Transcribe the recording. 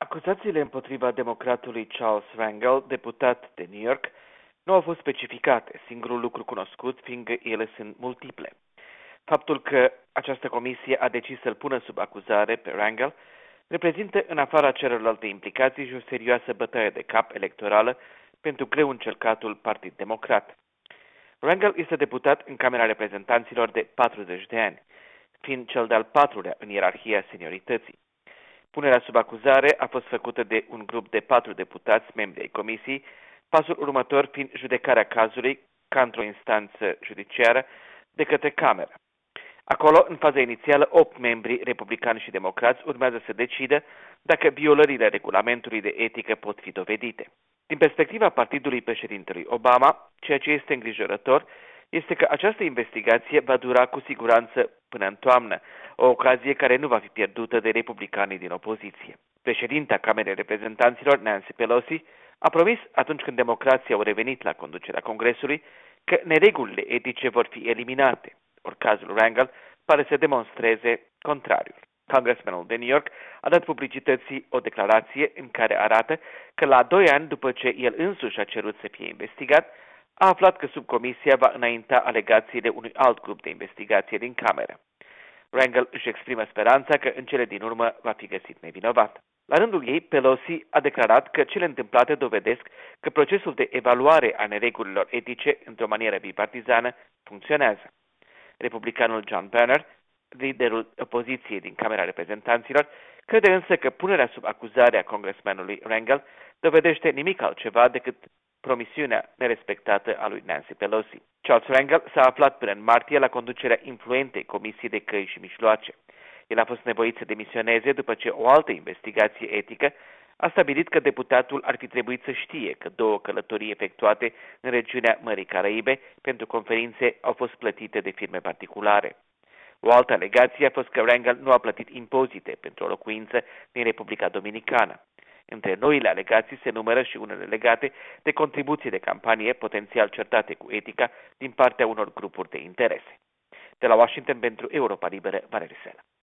Acuzațiile împotriva democratului Charles Rangel, deputat de New York, nu au fost specificate, singurul lucru cunoscut fiindcă ele sunt multiple. Faptul că această comisie a decis să-l pună sub acuzare pe Rangel reprezintă, în afara celorlalte implicații, și o serioasă bătaie de cap electorală pentru greu încercatul Partid Democrat. Rangel este deputat în Camera Reprezentanților de 40 de ani, fiind cel de-al patrulea în ierarhia seniorității. Punerea sub acuzare a fost făcută de un grup de 4 deputați, membri ai comisiei, pasul următor fiind judecarea cazului, ca într-o instanță judiciară, de către Cameră. Acolo, în faza inițială, 8 membri republicani și democrați urmează să decidă dacă violările regulamentului de etică pot fi dovedite. Din perspectiva partidului președintelui Obama, ceea ce este îngrijorător este că această investigație va dura cu siguranță până în toamnă, o ocazie care nu va fi pierdută de republicanii din opoziție. Președinta Camerei Reprezentanților, Nancy Pelosi, a promis atunci când democrații au revenit la conducerea Congresului că neregulile etice vor fi eliminate. Ori cazul Rangel pare să demonstreze contrariul. Congressmanul de New York a dat publicității o declarație în care arată că la 2 ani după ce el însuși a cerut să fie investigat, a aflat că subcomisia va înainta alegațiile unui alt grup de investigație din Cameră. Rangel își exprimă speranța că în cele din urmă va fi găsit nevinovat. La rândul ei, Pelosi a declarat că cele întâmplate dovedesc că procesul de evaluare a neregulilor etice, într-o manieră bipartizană, funcționează. Republicanul John Boehner, liderul opoziției din Camera Reprezentanților, crede însă că punerea sub acuzare a congressmanului Rangel dovedește nimic altceva decât promisiunea nerespectată a lui Nancy Pelosi. Charles Rangel s-a aflat până în martie la conducerea influentei Comisii de Căi și Mijloace. El a fost nevoit să demisioneze după ce o altă investigație etică a stabilit că deputatul ar fi trebuit să știe că 2 călătorii efectuate în regiunea Mării Caraibe pentru conferințe au fost plătite de firme particulare. O altă alegație a fost că Rangel nu a plătit impozite pentru o locuință din Republica Dominicană. Între noile alegații se numără și unele legate de contribuții de campanie potențial certate cu etica din partea unor grupuri de interese. De la Washington pentru Europa Liberă, Valerie Sela.